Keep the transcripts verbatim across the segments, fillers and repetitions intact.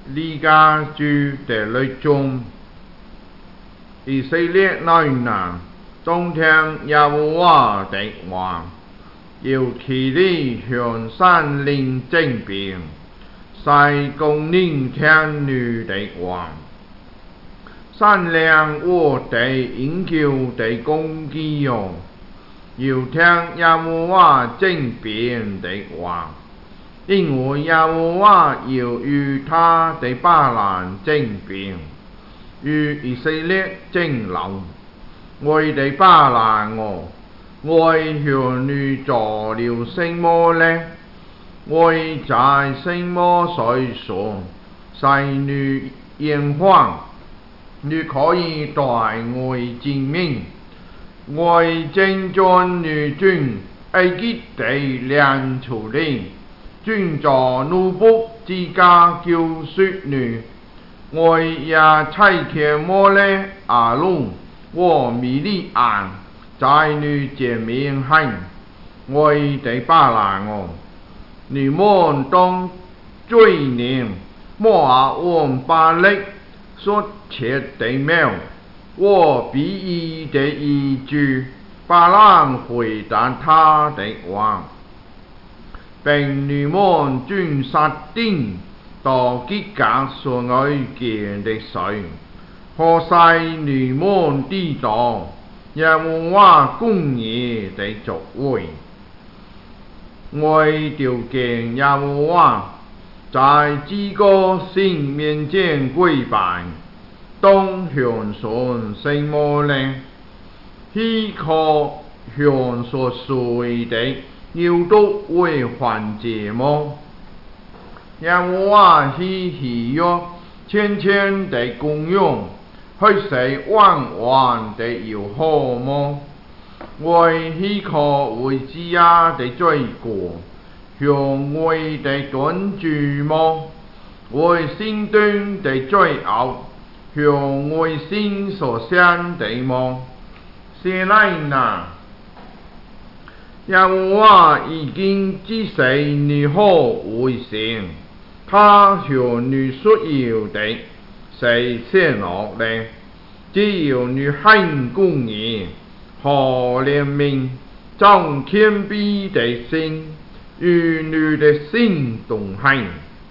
离家住地里中，以色列內南，中聽耶和華的話，要起嚟向山嶺爭辯，細公聆聽你的話。善良和地應求地公義用，要聽耶和華爭辯的話，因為耶和華要與他的巴蘭爭辯，與以色列爭論。我的巴蘭哦，我向你做了什麼呢？我在什麼歲數使你厭煩？你可以對我證明，我正將你從埃及地領出來，將做奴僕之家救贖你。我也差遣摩利亞倫和米利暗在你前面行。我的巴蘭哦，你們當追念摩押和巴力所設的廟，和比喻的依據。巴蘭回答他的話，並你們將撒定到吉甲所愛見的水，可使你們知道耶和華公義的作為。我調見耶和華，在這個神面前跪拜，當向son什麼呢？豈可向所睡的牛犢為燔祭麼？耶和華是喜悅虔虔的供養，還是冤枉的搖號麼？我豈可為自家的罪過向我的don主麼？為心中的罪惡向我心所想的麼？是來呢？耶和華已經指示你何為善，他向你所要的是善惡呢？只要你行公義和憐憫，將謙卑的心與你的心同行。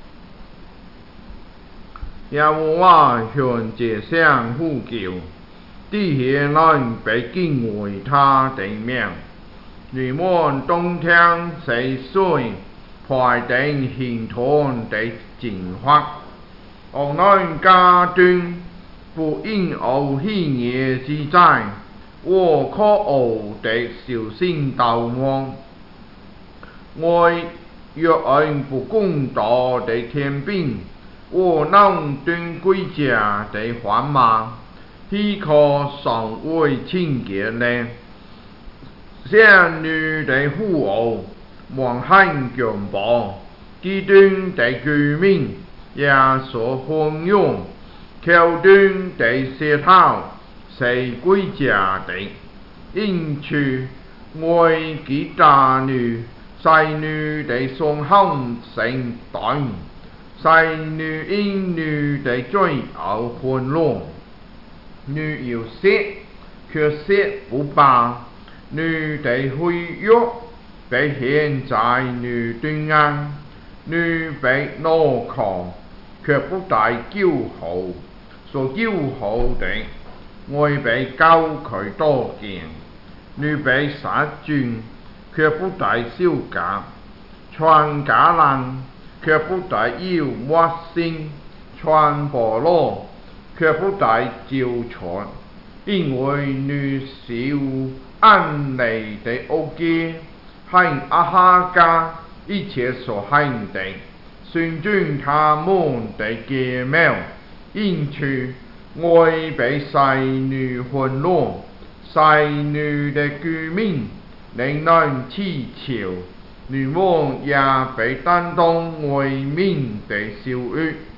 耶和華向這鄉呼叫，地現來被敬畏他的名。你們當聽是誰派定刑罰的刑罰？惡人家中不應有戲謔之財，和可惡的小心鬥惡。我若按不公道的天兵，和鬧斷貴家的砝碼，豈可尚為清潔呢？像你的富豪妄行強暴，極端的居民也所歡擁，口中的舌頭是貴家的，因此我擊打你，使你的傷口成斷，使你因你的罪而混亂。你要舌，卻舌不罷。你的虛弱被獻在你對岸，你被怒狂，卻不帶驕傲，所驕傲的，我被高舉多見。你被殺盡，卻不帶羞甲，穿假郎，卻不帶腰抹線，穿薄羅，卻不帶焦錯，因為你少安利的惡計，行阿哈家一切所行的，順從他們的計謀，因此我被使你混亂，使你的居民令人譏誚，你們也被擔當為民的羞辱。